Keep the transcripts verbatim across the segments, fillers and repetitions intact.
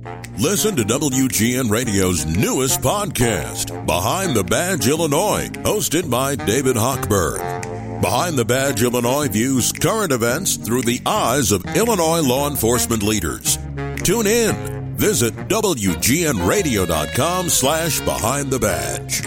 Listen to W G N Radio's newest podcast, Behind the Badge Illinois, hosted by David Hochberg. Behind the Badge Illinois views current events through the eyes of Illinois law enforcement leaders. Tune in. Visit W G N radio dot com slash behind the badge.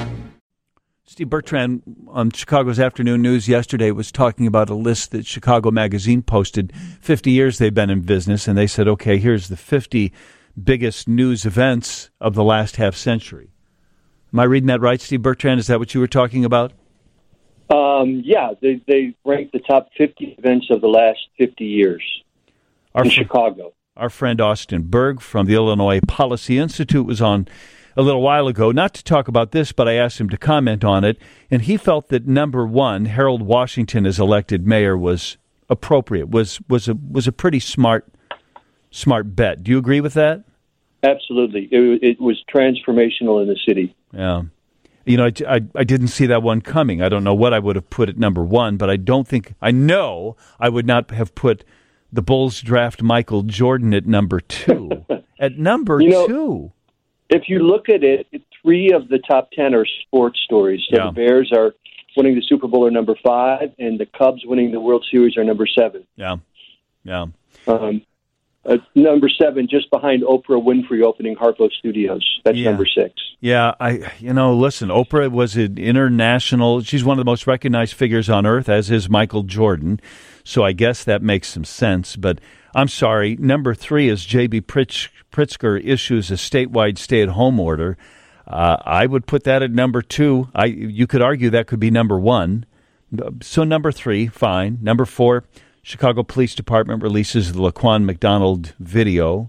Steve Bertrand on Chicago's Afternoon News yesterday was talking about a list that Chicago Magazine posted. fifty years they've been in business, and they said, okay, here's the fifty biggest news events of the last half century. Am I reading that right, Steve Bertrand? Is that what you were talking about? Um, yeah, they, they ranked the top fifty events of the last fifty years our in fr- Chicago. Our friend Austin Berg from the Illinois Policy Institute was on a little while ago, not to talk about this, but I asked him to comment on it, and he felt that number one, Harold Washington as elected mayor, was appropriate, was was a was a pretty smart smart bet. Do you agree with that? Absolutely. It, it was transformational in the city. Yeah. You know, I, I, I didn't see that one coming. I don't know what I would have put at number one, but I don't think, I know I would not have put the Bulls draft Michael Jordan at number two. At number you know, two. If you look at it, three of the top ten are sports stories. So Yeah. the Bears are winning the Super Bowl are number five, and the Cubs winning the World Series are number seven. Yeah, yeah. Um, uh, number seven, just behind Oprah Winfrey opening Harpo Studios. That's Yeah. number six. Yeah, I you know, listen, Oprah was an international, she's one of the most recognized figures on earth, as is Michael Jordan, so I guess that makes some sense, but I'm sorry, number three is J B. Pritz, Pritzker issues a statewide stay-at-home order. Uh, I would put that at number two. I You could argue that could be number one. So number three, fine. Number four, Chicago Police Department releases the Laquan McDonald video.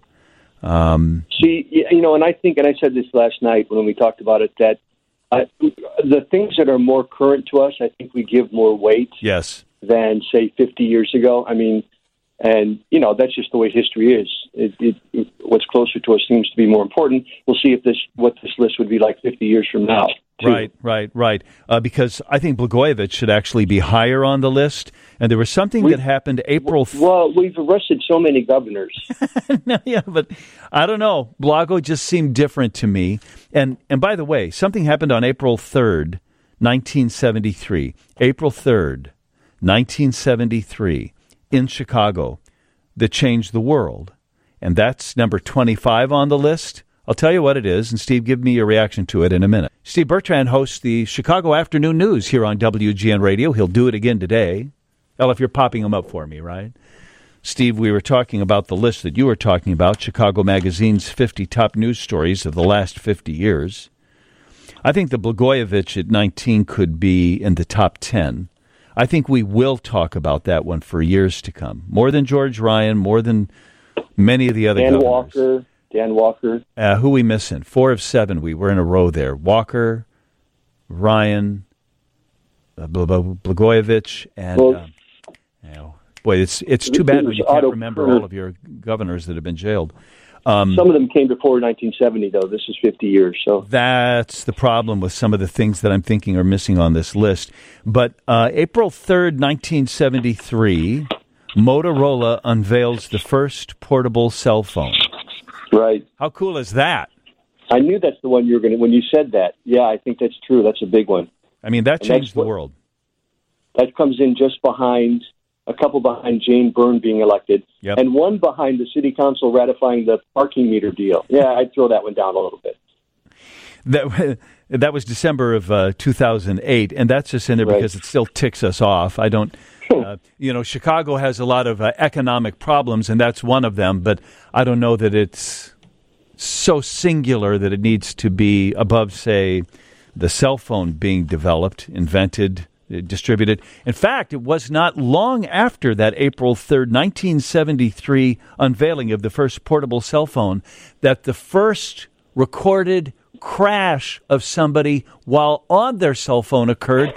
Um, See, you know, and I think, and I said this last night when we talked about it, that uh, the things that are more current to us, I think we give more weight yes. than, say, fifty years ago. I mean, and, you know, that's just the way history is. It, it, it, what's closer to us seems to be more important. We'll see if this what this list would be like fifty years from now. Too. Right, right, right. Uh, because I think Blagojevich should actually be higher on the list. And there was something we, that happened April. F- well, we've arrested so many governors. no, yeah, but I don't know. Blago just seemed different to me. And and by the way, something happened on April third, nineteen seventy-three. April third, nineteen seventy-three, in Chicago, that changed the world. And that's number twenty-five on the list. I'll tell you what it is, and Steve, give me your reaction to it in a minute. Steve Bertrand hosts the Chicago Afternoon News here on W G N Radio. He'll do it again today. Well, if you're popping them up for me, right? Steve, we were talking about the list that you were talking about, Chicago Magazine's fifty top news stories of the last fifty years. I think the Blagojevich at nineteen could be in the top ten. I think we will talk about that one for years to come. More than George Ryan, more than many of the other Dan governors. Walker. Dan Walker. Uh, who we missing? Four of seven. We were in a row there. Walker, Ryan, uh, Blagojevich, and Well, uh, you know, boy, it's it's too bad when you can't remember all of your governors that have been jailed. Um, some of them came before nineteen seventy, though. This is fifty years. So that's the problem with some of the things that I'm thinking are missing on this list. But uh, April third, nineteen seventy-three, Motorola unveils the first portable cell phone. Right. How cool is that? I knew that's the one you were going to, when you said that. Yeah, I think that's true. That's a big one. I mean, that And changed the what, world. That comes in just behind, a couple behind Jane Byrne being elected, Yep. and one behind the city council ratifying the parking meter deal. Yeah, I'd throw that one down a little bit. That that was December of uh, two thousand eight, and that's just in there Right. because it still ticks us off. I don't, uh, you know, Chicago has a lot of uh, economic problems, and that's one of them, but I don't know that it's so singular that it needs to be above, say, the cell phone being developed, invented, uh, distributed. In fact, it was not long after that April third, nineteen seventy-three unveiling of the first portable cell phone that the first recorded crash of somebody while on their cell phone occurred.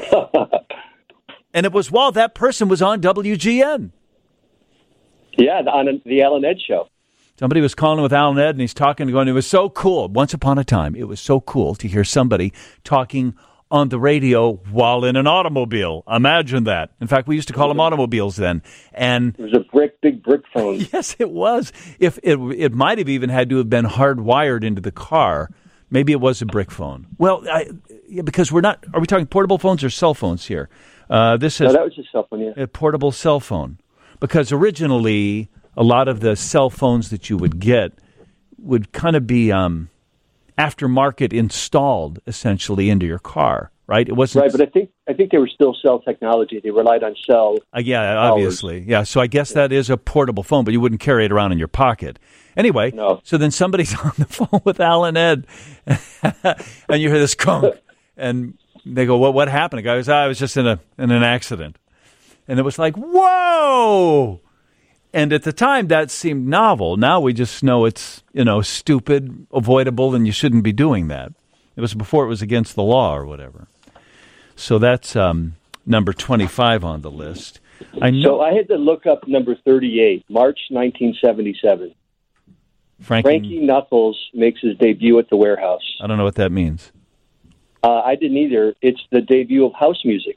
And it was while that person was on W G N. Yeah, on the Alan Ed show. Somebody was calling with Alan Ed, and he's talking and going, it was so cool. Once upon a time, it was so cool to hear somebody talking on the radio while in an automobile. Imagine that. In fact, we used to call them automobiles then. And it was a brick, big brick phone. Yes, it was. If it, it might have even had to have been hardwired into the car. Maybe it was a brick phone. Well, I, yeah, because we're not. Are we talking portable phones or cell phones here? Uh, this is no, that was a cell phone. Yeah, a portable cell phone. Because originally, a lot of the cell phones that you would get would kind of be um, aftermarket installed essentially into your car, right? It wasn't right, but I think I think they were still cell technology. They relied on cell. Uh, yeah, obviously, yeah. So I guess that is a portable phone, but you wouldn't carry it around in your pocket. Anyway, no. So then somebody's on the phone with Al and Ed, and you hear this conk, and they go, "What? What happened?" The guy goes, "I was just in a in an accident," and it was like, "Whoa!" And at the time, that seemed novel. Now we just know it's, you know, stupid, avoidable, and you shouldn't be doing that. It was before it was against the law or whatever. So that's um, number twenty-five on the list. I know. So I had to look up number thirty-eight, March nineteen seventy-seven. Frankie, Frankie Knuckles makes his debut at the Warehouse. I don't know what that means. Uh, I didn't either. It's the debut of house music.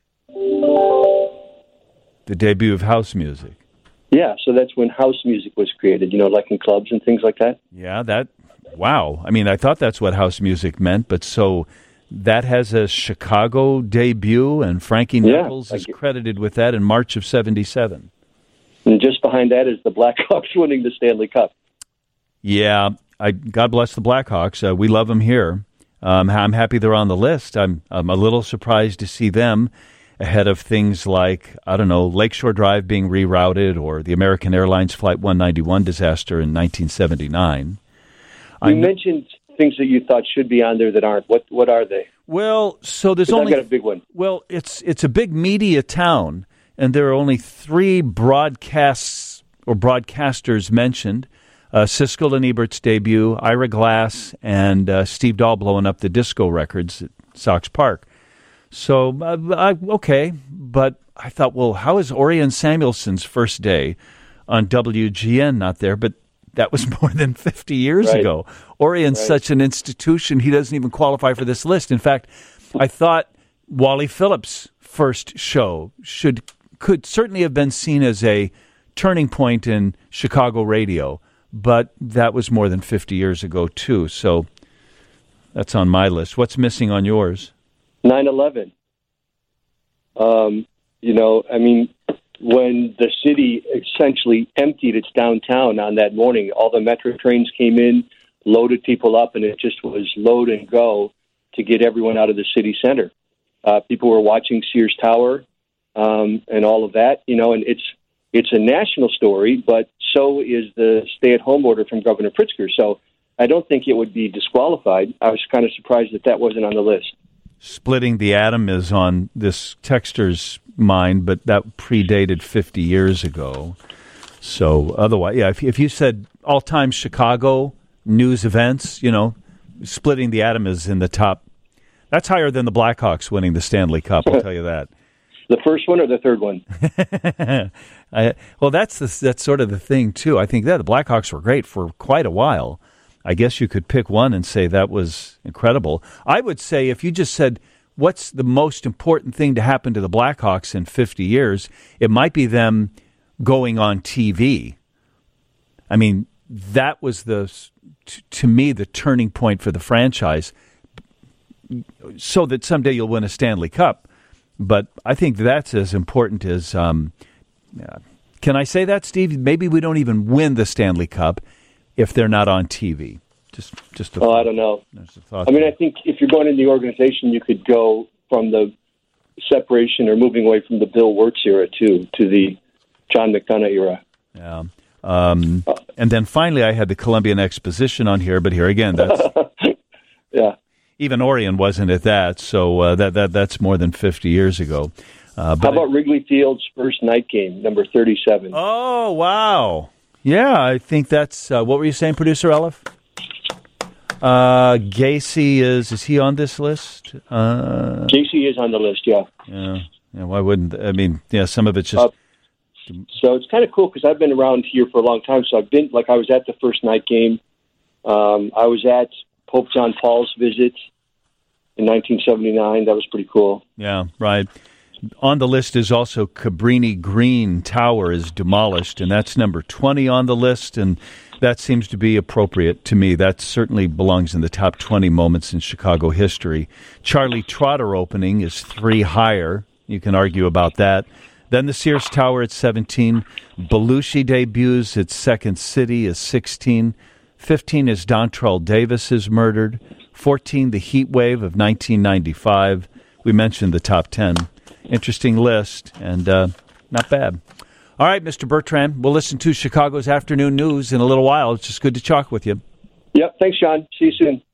The debut of house music. Yeah, so that's when house music was created, you know, like in clubs and things like that. Yeah, that, wow. I mean, I thought that's what house music meant, but so that has a Chicago debut, and Frankie Knuckles yeah, is credited with that in March of seventy-seven. And just behind that is the Blackhawks winning the Stanley Cup. Yeah, I, God bless the Blackhawks. Uh, we love them here. Um, I'm happy they're on the list. I'm, I'm a little surprised to see them ahead of things like, I don't know, Lakeshore Drive being rerouted or the American Airlines Flight one ninety-one disaster in nineteen seventy-nine. You I mentioned things that you thought should be on there that aren't. What what are they? Well, so there's only... I've got a big one. Well, it's it's a big media town, and there are only three broadcasts or broadcasters mentioned. Uh, Siskel and Ebert's debut, Ira Glass, and uh, Steve Dahl blowing up the disco records at Sox Park. So, uh, I, okay, but I thought, well, how is Orion Samuelson's first day on W G N not there? But that was more than fifty years right. ago. Orion's right. such an institution, he doesn't even qualify for this list. In fact, I thought Wally Phillips' first show should could certainly have been seen as a turning point in Chicago radio, but that was more than fifty years ago, too. So that's on my list. What's missing on yours? nine eleven. Um, you know, I mean, when the city essentially emptied its downtown on that morning, all the metro trains came in, loaded people up, and it just was load and go to get everyone out of the city center. Uh, people were watching Sears Tower um, and all of that, you know, and it's it's a national story, but so is the stay-at-home order from Governor Pritzker. So I don't think it would be disqualified. I was kind of surprised that that wasn't on the list. Splitting the atom is on this texter's mind, but that predated fifty years ago. So otherwise, yeah, if, if you said all-time Chicago news events, you know, splitting the atom is in the top. That's higher than the Blackhawks winning the Stanley Cup, I'll tell you that. The first one or the third one? I, well, that's the, that's sort of the thing, too. I think that the Blackhawks were great for quite a while. I guess you could pick one and say that was incredible. I would say if you just said, what's the most important thing to happen to the Blackhawks in fifty years, it might be them going on T V. I mean, that was, the to me, the turning point for the franchise so that someday you'll win a Stanley Cup. But I think that's as important as, um, can I say that, Steve? Maybe we don't even win the Stanley Cup if they're not on T V. Just, just. A oh, I don't know. I mean, I think if you're going in the organization, you could go from the separation or moving away from the Bill Wirtz era to to the John McDonough era. Yeah. Um, uh, and then finally, I had the Columbian Exposition on here, but here again, that's yeah. Even Orion wasn't at that, so uh, that that that's more than fifty years ago. Uh, but How about it, Wrigley Field's first night game, number thirty-seven? Oh, wow. Yeah, I think that's, uh, what were you saying, Producer Elif? Uh, Gacy is, is he on this list? Uh, Gacy is on the list, yeah. Yeah, yeah. Why wouldn't, I mean, yeah, some of it's just. Uh, so it's kind of cool because I've been around here for a long time. So I've been, like, I was at the first night game. Um, I was at Pope John Paul's visit. in nineteen seventy-nine. That was pretty cool. Yeah, right. On the list is also Cabrini Green Tower is demolished, and that's number twenty on the list, and that seems to be appropriate to me. That certainly belongs in the top twenty moments in Chicago history. Charlie Trotter opening is three higher. You can argue about that. Then the Sears Tower at seventeen. Belushi debuts at Second City is sixteen. fifteen is Dontrell Davis is murdered. fourteen, the Heat Wave of nineteen ninety-five. We mentioned the top ten. Interesting list, and uh, not bad. All right, Mister Bertrand, we'll listen to Chicago's Afternoon News in a little while. It's just good to talk with you. Yep, thanks, Sean. See you soon.